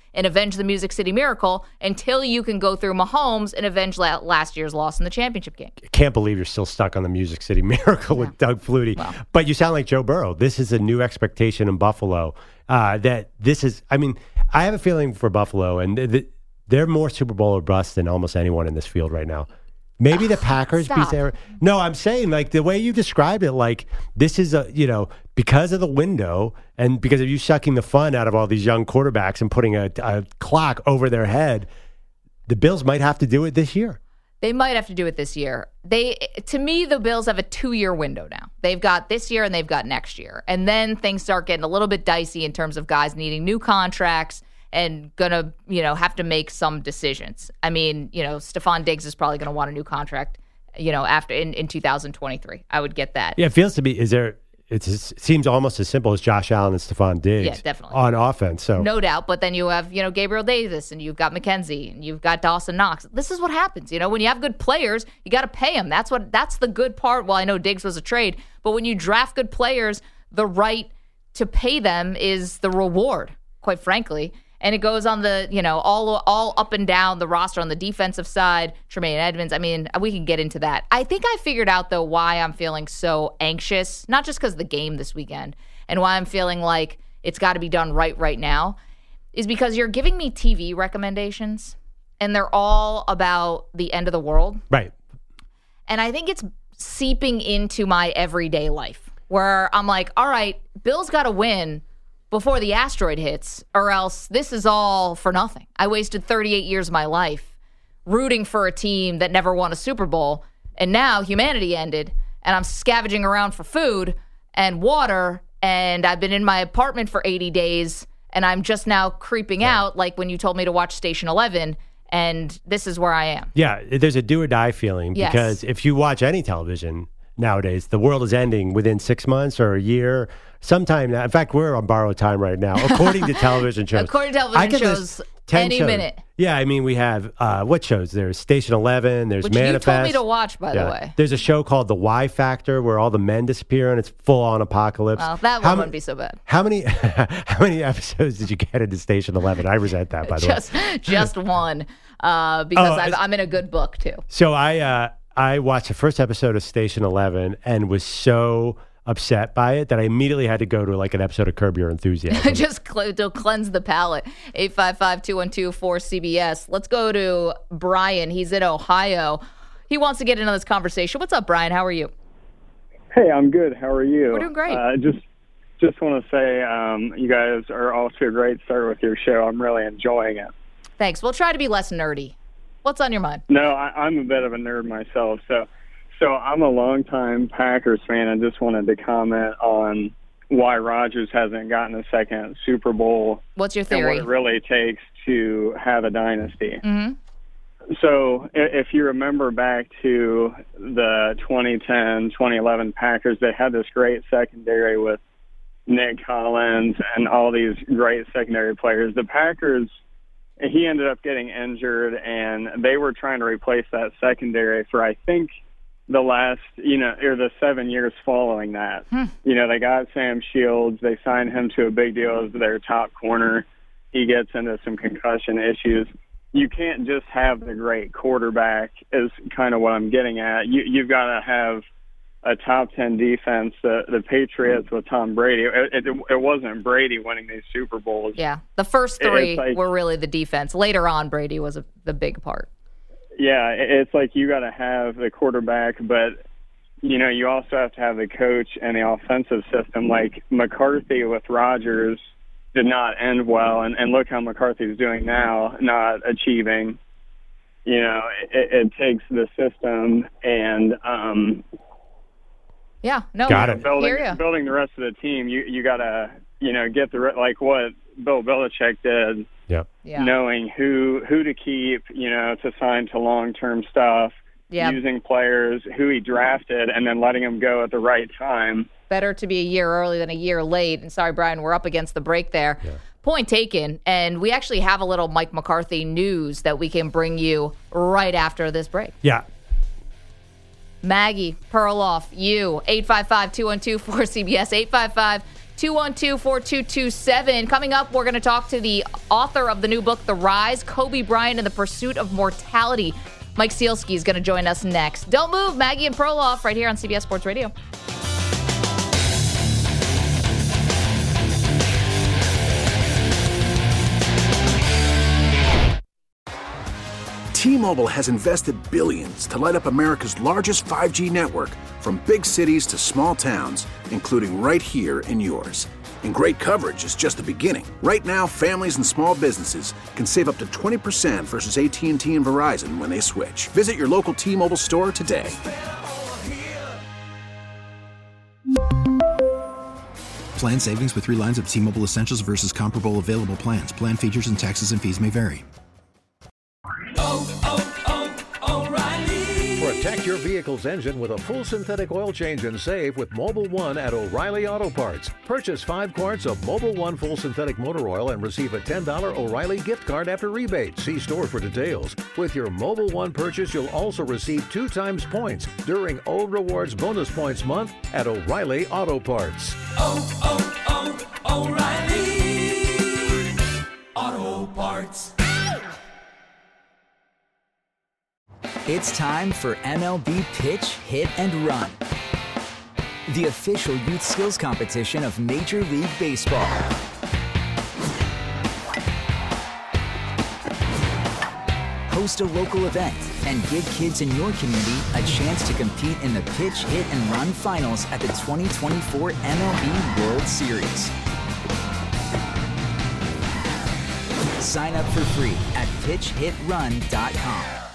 and avenge the Music City Miracle until you can go through Mahomes and avenge la- last year's loss in the championship game. Can't believe you're still stuck on the Music City Miracle yeah. with Doug Flutie. Wow. But you sound like Joe Burrow. This is a new expectation in Buffalo. Uh, that this is, I mean, I have a feeling for Buffalo, and th- th- they're more Super Bowl or bust than almost anyone in this field right now. Maybe the Packers beat their. No, I'm saying like the way you described it, like this is a you know because of the window and because of you sucking the fun out of all these young quarterbacks and putting a, a clock over their head, the Bills might have to do it this year. They might have to do it this year. They, to me, the Bills have a two-year window now. They've got this year and they've got next year, and then things start getting a little bit dicey in terms of guys needing new contracts and gonna, you know, have to make some decisions. I mean, you know, Stephon Diggs is probably gonna want a new contract, you know, after in, in two thousand twenty-three. I would get that. Yeah, it feels to be. Is there? It's, it seems almost as simple as Josh Allen and Stephon Diggs. Yeah, definitely on offense. So no doubt. But then you have, you know, Gabriel Davis and you've got McKenzie and you've got Dawson Knox. This is what happens. You know, when you have good players, you got to pay them. That's what. That's the good part. Well, I know Diggs was a trade, but when you draft good players, the right to pay them is the reward. Quite frankly. And it goes on the, you know, all all up and down the roster on the defensive side. Tremaine Edmonds, I mean, we can get into that. I think I figured out, though, why I'm feeling so anxious, not just because of the game this weekend, and why I'm feeling like it's got to be done right right now, is because you're giving me T V recommendations, and they're all about the end of the world. Right. And I think it's seeping into my everyday life, where I'm like, all right, Bill's got to win before the asteroid hits, or else this is all for nothing. I wasted thirty-eight years of my life rooting for a team that never won a Super Bowl, and now humanity ended, and I'm scavenging around for food and water, and I've been in my apartment for eighty days, and I'm just now creeping yeah. out, like when you told me to watch Station eleven, and this is where I am. Yeah, there's a do or die feeling, yes. because if you watch any television nowadays, the world is ending within six months or a year. Sometime now. In fact, we're on borrowed time right now, according to television shows. According to television shows, any shows. minute. Yeah, I mean, we have, uh, what shows? There's Station eleven, there's Which Manifest. you told me to watch, by yeah. the way. There's a show called The Y Factor where all the men disappear and it's full-on apocalypse. Well, that how one ma- wouldn't be so bad. How many How many episodes did you get into Station eleven? I resent that, by the just, way. Just one, uh, because oh, I've, I'm in a good book, too. So I, uh, I watched the first episode of Station eleven and was so upset by it that I immediately had to go to like an episode of Curb Your Enthusiasm. Just cl- to cleanse the palate. eight five five, two one two, four C B S. Let's go to Brian. He's in Ohio. He wants to get into this conversation. What's up, Brian? How are you? Hey, I'm good. How are you? We're doing great. Uh, just just want to say um, you guys are off to a great start with your show. I'm really enjoying it. Thanks. We'll try to be less nerdy. What's on your mind? No, I, I'm a bit of a nerd myself. So, so I'm a longtime Packers fan. I just wanted to comment on why Rodgers hasn't gotten a second Super Bowl. What's your theory? And what it really takes to have a dynasty. Mm-hmm. So if you remember back to the twenty ten, twenty eleven Packers, they had this great secondary with Nick Collins and all these great secondary players. The Packers, he ended up getting injured, and they were trying to replace that secondary for, I think, the last, you know, or the seven years following that. Hmm. You know, they got Sam Shields. They signed him to a big deal as their top corner. He gets into some concussion issues. You can't just have the great quarterback is kind of what I'm getting at. You, you've got to have a top ten defense. The, the Patriots with Tom Brady, it, it, it wasn't Brady winning these Super Bowls. Yeah, the first three like, were really the defense. Later on, Brady was a, the big part. Yeah, it's like you got to have the quarterback, but, you know, you also have to have the coach and the offensive system. Like McCarthy with Rodgers did not end well, and, and look how McCarthy's doing now, not achieving. You know, it, it takes the system and um, yeah, no, got it. Building, hear ya. building the rest of the team. You you got to you know get the like what Bill Belichick did. Yep. Yeah. Knowing who who to keep, you know, to sign to long term stuff. Yep. Using players who he drafted and then letting them go at the right time. Better to be a year early than a year late. And sorry, Brian, we're up against the break there. Yeah. Point taken. And we actually have a little Mike McCarthy news that we can bring you right after this break. Yeah. Maggie Perloff, you, eight five five, two one two, four C B S, eight five five, two one two, four two two seven. Coming up, we're going to talk to the author of the new book, The Rise, Kobe Bryant and the Pursuit of Mortality. Mike Sealski is going to join us next. Don't move, Maggie and Perloff right here on C B S Sports Radio. T-Mobile has invested billions to light up America's largest five G network, from big cities to small towns, including right here in yours. And great coverage is just the beginning. Right now, families and small businesses can save up to twenty percent versus A T and T and Verizon when they switch. Visit your local T-Mobile store today. Plan savings with three lines of T-Mobile Essentials versus comparable available plans. Plan features and taxes and fees may vary. Protect your vehicle's engine with a full synthetic oil change and save with Mobil one at O'Reilly Auto Parts. Purchase five quarts of Mobil one full synthetic motor oil and receive a ten dollars O'Reilly gift card after rebate. See store for details. With your Mobil one purchase, you'll also receive two times points during O Rewards Bonus Points Month at O'Reilly Auto Parts. Oh, oh, oh, O'Reilly Auto Parts. It's time for M L B Pitch, Hit, and Run, the official youth skills competition of Major League Baseball. Host a local event and give kids in your community a chance to compete in the Pitch, Hit, and Run finals at the twenty twenty-four M L B World Series. Sign up for free at pitch hit run dot com.